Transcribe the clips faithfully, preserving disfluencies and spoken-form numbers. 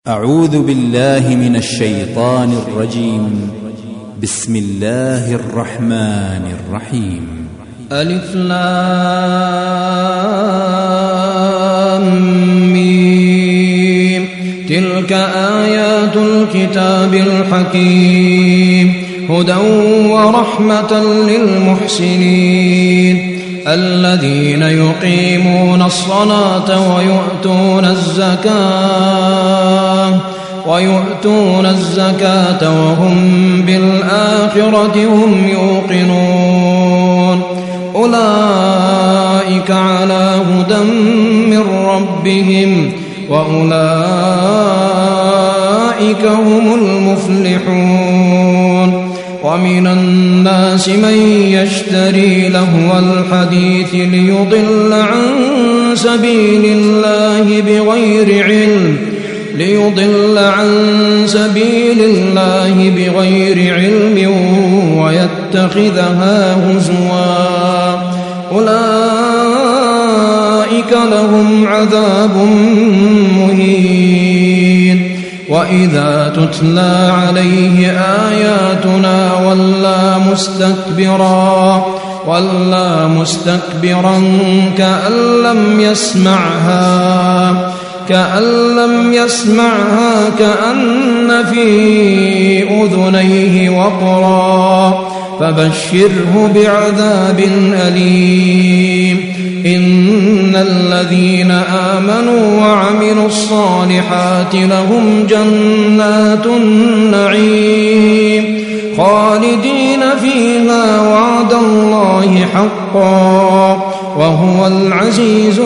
أعوذ بالله من الشيطان الرجيم. بسم الله الرحمن الرحيم. ألف لام ميم. تلك آيات الكتاب الحكيم هدى ورحمة للمحسنين الذين يقيمون الصلاة ويؤتون الزكاة ويؤتون الزكاة وهم بالآخرة هم يوقنون أولئك على هدى من ربهم وأولئك هم المفلحون. ومن الناس من يشتري لهو الحديث ليضل عن سبيل الله بغير علم ليضل عن سبيل الله بغير علم ويتخذها هزوا أولئك لهم عذاب مهين. وإذا تتلى عليه آياتنا ولى مستكبرا ولى مستكبرا كأن لم يسمعها كأن لم يسمعها كأن في أذنيه وقرا فبشره بعذاب أليم. إن الذين آمنوا وعملوا الصالحات لهم جنات النعيم خالدين فيها وعد الله حقا وهو العزيز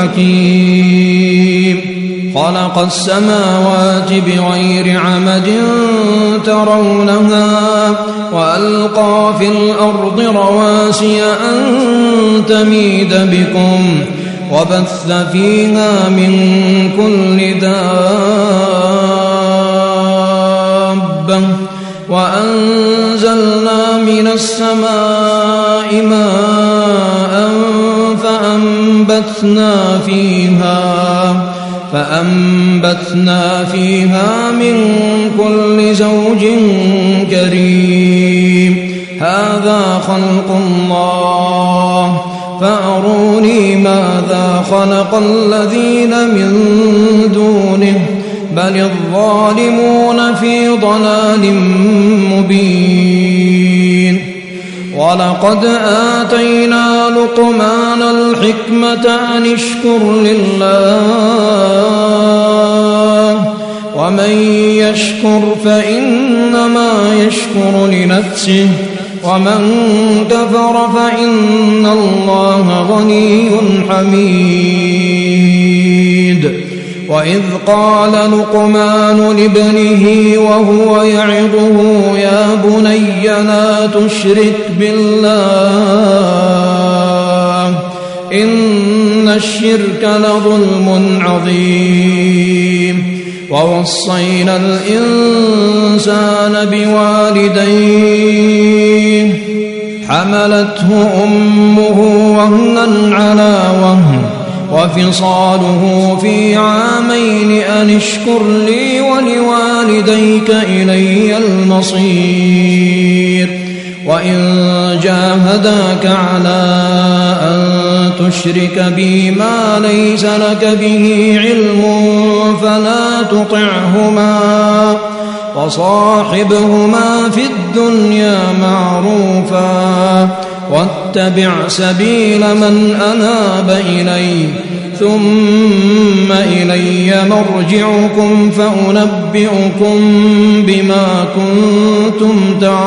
الحكيم. خلق السماوات بغير عمد ترونها وألقى في الأرض رواسي أن تميد بكم وبث فيها من كل دابة وأنزلنا من السماء ماء فأنبتنا فيها فأنبتنا فيها من كل زوج كريم. هذا خلق الله فأروني ماذا خلق الذين من دونه بل الظالمون في ضلال مبين. ولقد آتينا لقمان الحكمة أن اشكر لله ومن يشكر فإنما يشكر لنفسه ومن كفر فإن الله غني حميد. وإذ قال لقمان لابنه وهو يعظه يا بني لا تشرك بالله إن الشرك لظلم عظيم. ووصينا الإنسان بوالديه حملته أمه وهنا على وهن وفصاله في عامين أن اشكر لي ولوالديك إلي المصير. وإن جاهداك على أن تشرك بي ما ليس لك به علم فلا تطعهما وصاحبهما في الدنيا معروفا واتبع سبيل من أناب إلي ثم إلي مرجعكم فأنبئكم بما كنتم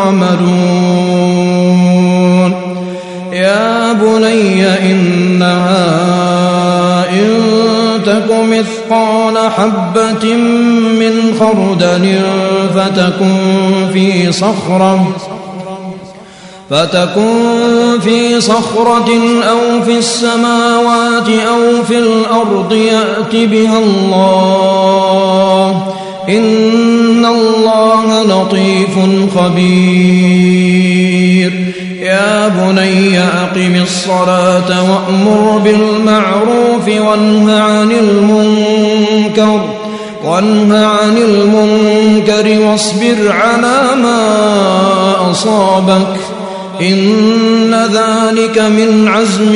تعملون. يا بني إنها إن تك مثقال حبة من خردل فتكن في صخرة فتكن في صخرة أو في السماوات أو في الأرض يأت بها الله إن الله لطيف خبير. يا بني أقم الصلاة وأمر بالمعروف وانه عن المنكر وانه عن المنكر واصبر على ما أصابك إن ذلك من عزم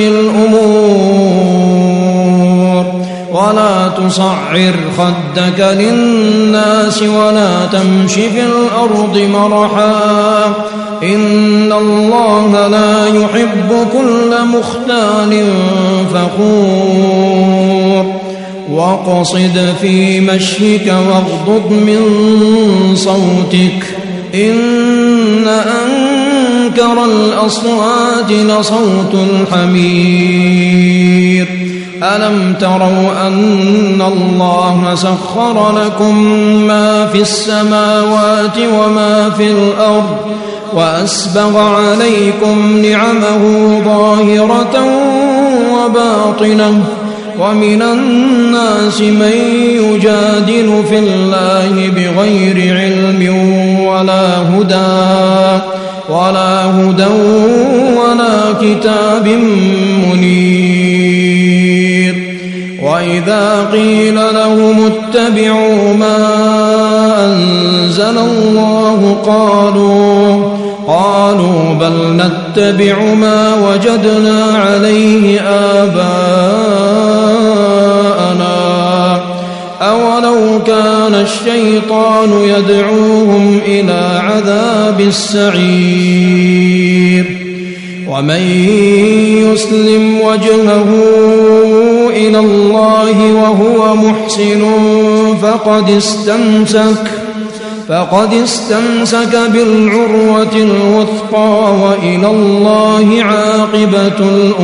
الأمور ولا تصعر خدك للناس ولا تمش في الأرض مرحا إن الله لا يحب كل مختال فخور واقصد في مشيك واغضض من صوتك إن أنكر الأصوات لصوت الحمير ألم تروا أن الله سخر لكم ما في السماوات وما في الأرض وأسبغ عليكم نعمه ظاهرة وباطنة ومن الناس من يجادل في الله بغير علم ولا هدى ولا هدى ولا كتاب منير وإذا قيل لهم اتبعوا ما أنزل الله قالوا قالوا بل نتبع ما وجدنا عليه آباءنا أولو كان الشيطان يدعوهم إلى عذاب السعير ومن يسلم وجهه إلى الله وهو محسن فقد استمسك فقد استمسك بالعروة الوثقى وإلى الله عاقبة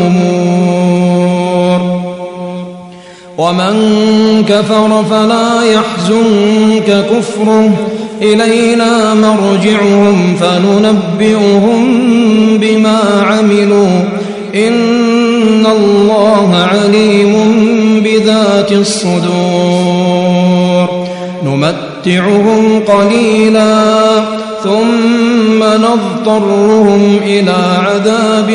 الأمور ومن كفر فلا يحزنك كفره إلينا مرجعهم فننبئهم بما عملوا إن الله عليم بذات الصدور نمتعهم قليلا ثم نضطرهم إلى عذاب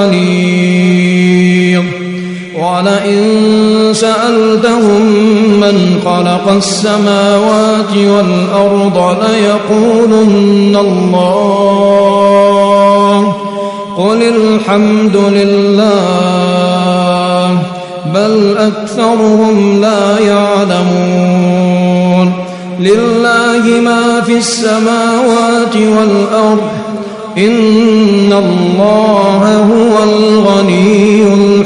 غليظ ولئن سألتهم من خلق السماوات والأرض ليقولن الله قل الحمد لله بل أكثرهم لا يعلمون لله ما في السماوات والأرض إن الله هو الغني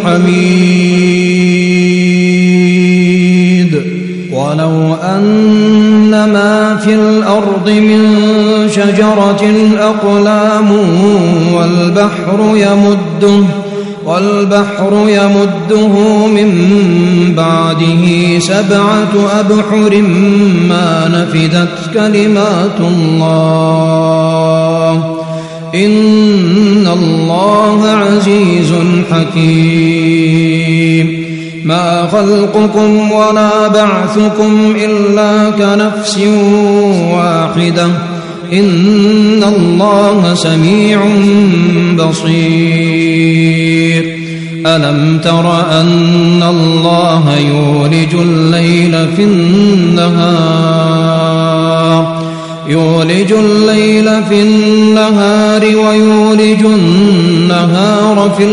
الحميد ولو أن ما في الأرض من شجرة أقلام والبحر يمده والبحر يمده من بعده سبعة أبحر ما نفدت كلمات الله إن الله عزيز حكيم ما خلقكم ولا بعثكم إلا كنفس واحدة إن الله سميع بصير ألم تر أن الله يولج الليل في النهار يولج الليل في النهار ويولج النهار في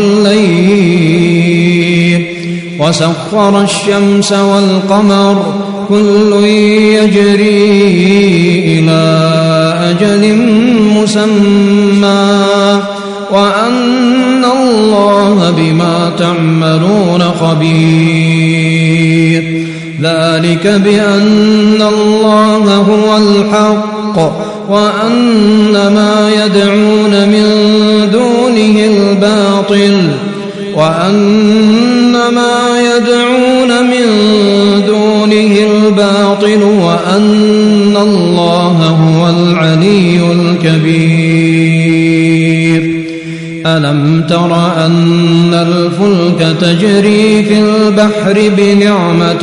الليل وسخر الشمس والقمر كل يجري إلى أجل مسمى وأن الله بما تعملون خبير ذلك بأن الله هو الحق وأن ما يدعون من دونه الباطل وأن ما يدعون من دونه الباطل وأن الله هو العلي الكبير ألم تر أن الفلك تجري في البحر بنعمة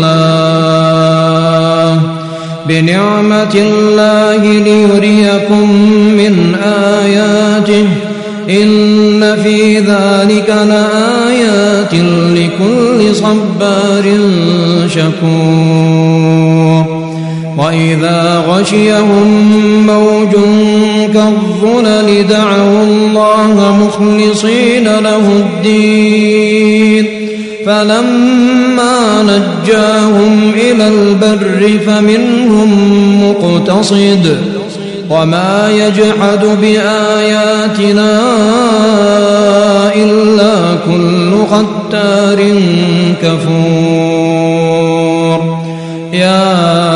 الله بنعمة الله ليريكم من آياته إن في ذلك لآيات لكل صبار شكور وإذا غشيهم موج كالظلل دعوا الله مخلصين له الدين فلما نجاهم إلى البر فمنهم مقتصد وما يجحد بآياتنا إلا كل ختار كفور يا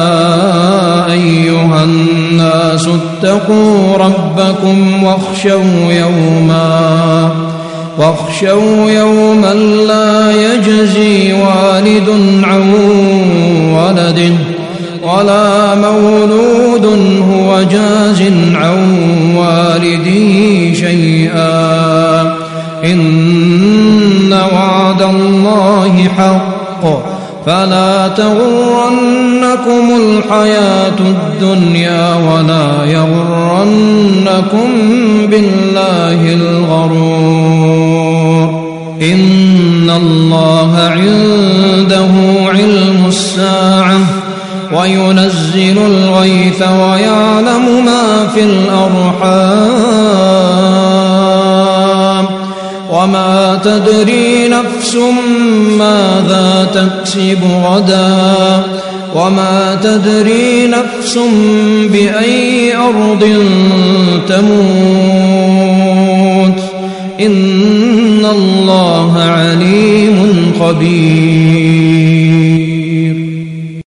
أيها الناس اتقوا ربكم واخشوا يوما واخشوا يوما لا يجزي والد عن ولده ولا مولود هو جاز عن والده شيئا إن وعد الله حق فلا تغرنكم الحياة الدنيا ولا يغرنكم بالله الغرور إن الله عنده علم الساعة وينزل الغيث ويعلم ما في الأرحام وما تدري نفس ماذا تكسب غدا وما تدري نفس بأي أرض تموت إن الله عليم خبير